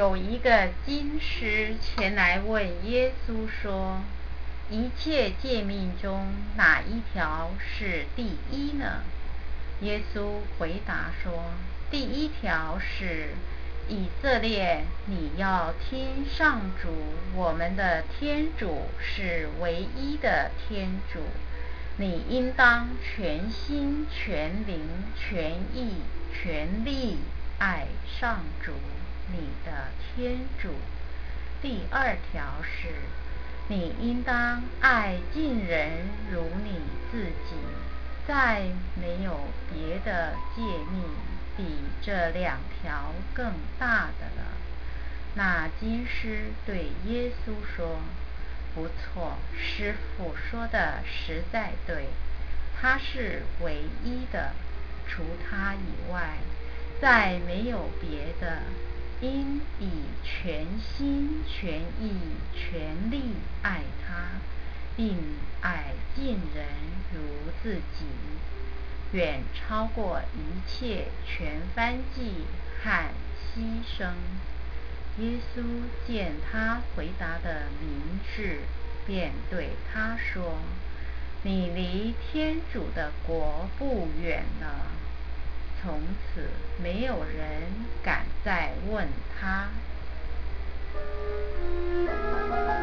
有一个经师前来问耶稣说：一切诫命中哪一条是第一呢？耶稣回答说：第一条是，以色列，你要听上主我们的天主是唯一的天主，你应当全心全灵全意全力爱上主你的天主。第二条是，你应当爱近人如你自己。再没有别的诫命比这两条更大的了。那经师对耶稣说：不错，师傅说的实在对，他是唯一的，除他以外再没有别的，应以全心全意全力爱他，并爱近人如自己，远超过一切全燔祭和牺牲。耶稣见他回答的明智，便对他说：你离天主的国不远了。从此没有人敢再问他。